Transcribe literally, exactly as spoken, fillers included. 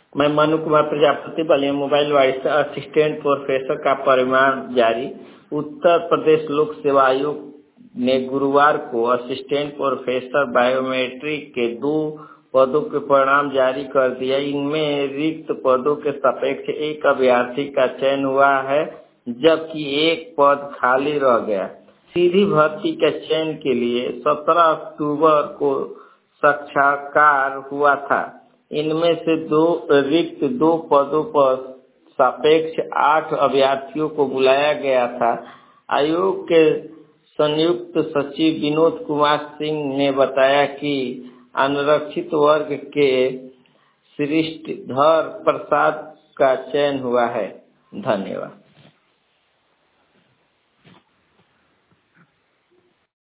मैं Manu Kumar Prajapati Ballia mobile voice assistant professor का परिणाम जारी। उत्तर प्रदेश लोक सेवा आयोग ने गुरुवार को असिस्टेंट प्रोफेसर बायोमेट्रिक के दो पदों के परिणाम जारी कर दिया। इनमें रिक्त पदों के सापेक्ष एक अभ्यर्थी का चयन हुआ है, जबकि एक पद खाली रह गया। सीधी भर्ती के चयन के लिए सत्रह अक्टूबर को साक्षात्कार हुआ था। इनमें से दो रिक्त दो पदों पर सापेक्ष आठ अभ्यर्थियों को बुलाया गया था। आयोग के संयुक्त सचिव विनोद कुमार सिंह ने बताया कि अनारक्षित वर्ग के श्रीधर प्रसाद का चयन हुआ है। धन्यवाद।